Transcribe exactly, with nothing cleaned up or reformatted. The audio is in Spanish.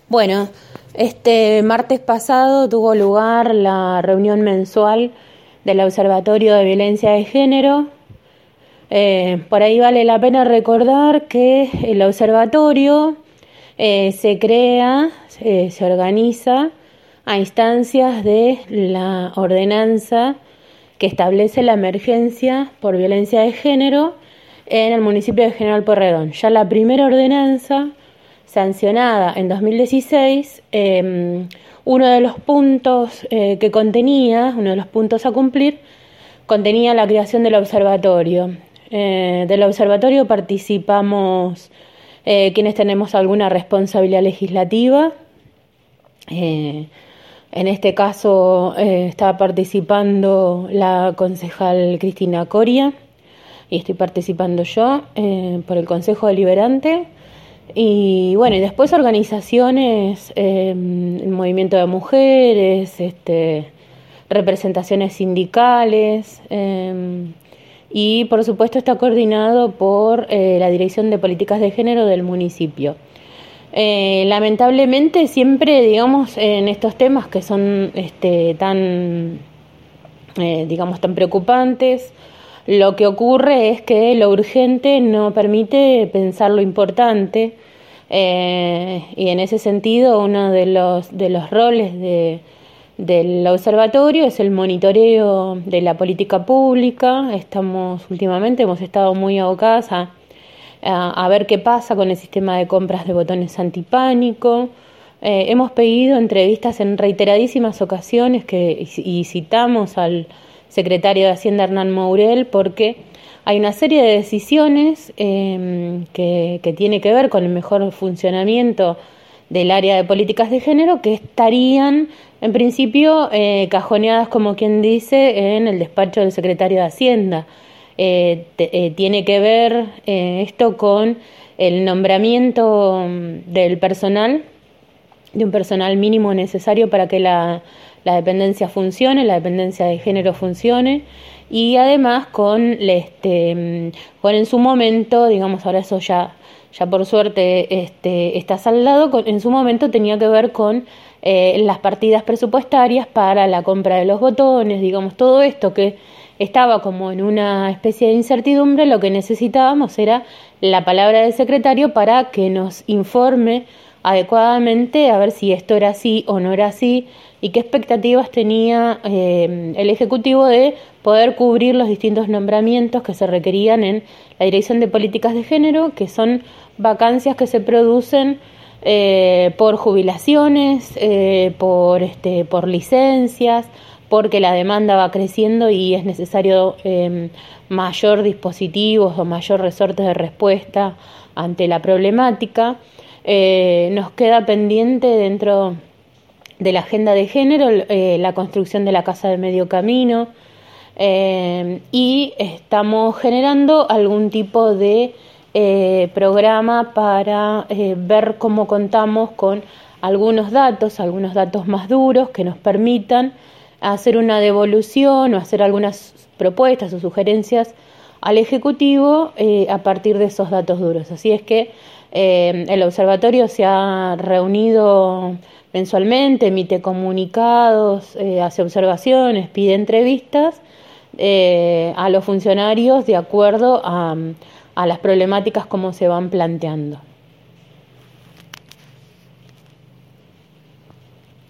Bueno, este martes pasado tuvo lugar la reunión mensual del Observatorio de Violencia de Género. Eh, por ahí vale la pena recordar que el observatorio eh, se crea, eh, se organiza a instancias de la ordenanza que establece la emergencia por violencia de género en el municipio de General Pueyrredón. Ya la primera ordenanza sancionada en dos mil dieciséis, eh, uno de los puntos eh, que contenía, uno de los puntos a cumplir, contenía la creación del observatorio. Eh, del observatorio participamos eh, quienes tenemos alguna responsabilidad legislativa. Eh, en este caso eh, estaba participando la concejal Cristina Coria y estoy participando yo eh, por el Consejo Deliberante. Y bueno, y después organizaciones, eh, el movimiento de mujeres, este, representaciones sindicales, eh, y por supuesto está coordinado por eh, la Dirección de Políticas de Género del municipio. Eh, lamentablemente siempre, digamos, en estos temas que son este, tan, eh, digamos, tan preocupantes, lo que ocurre es que lo urgente no permite pensar lo importante, eh, y en ese sentido uno de los, de los roles de, del observatorio es el monitoreo de la política pública. Estamos últimamente, hemos estado muy abocadas a, a, a ver qué pasa con el sistema de compras de botones antipánico. Eh, hemos pedido entrevistas en reiteradísimas ocasiones que, y, y citamos al secretario de Hacienda Hernán Mourel porque hay una serie de decisiones eh, que, que tiene que ver con el mejor funcionamiento del área de políticas de género que estarían en principio eh, cajoneadas, como quien dice, en el despacho del secretario de Hacienda. Eh, te, eh, tiene que ver eh, esto con el nombramiento del personal, de un personal mínimo necesario para que la la dependencia funcione, la dependencia de género funcione, y además con este con en su momento, digamos, ahora eso ya ya por suerte este está saldado, con, en su momento tenía que ver con eh, las partidas presupuestarias para la compra de los botones, digamos, todo esto que estaba como en una especie de incertidumbre. Lo que necesitábamos era la palabra del secretario para que nos informe adecuadamente a ver si esto era así o no era así y qué expectativas tenía eh, el Ejecutivo de poder cubrir los distintos nombramientos que se requerían en la Dirección de Políticas de Género, que son vacancias que se producen eh, por jubilaciones, eh, por, este, por licencias, porque la demanda va creciendo y es necesario eh, mayor dispositivos o mayor resortes de respuesta ante la problemática. Eh, nos queda pendiente dentro de la agenda de género eh, la construcción de la casa de medio camino, eh, y estamos generando algún tipo de eh, programa para eh, ver cómo contamos con algunos datos, algunos datos más duros que nos permitan hacer una devolución o hacer algunas propuestas o sugerencias al Ejecutivo eh, a partir de esos datos duros. Así es que eh, el observatorio se ha reunido mensualmente, emite comunicados, eh, hace observaciones, pide entrevistas eh, a los funcionarios de acuerdo a, a las problemáticas como se van planteando.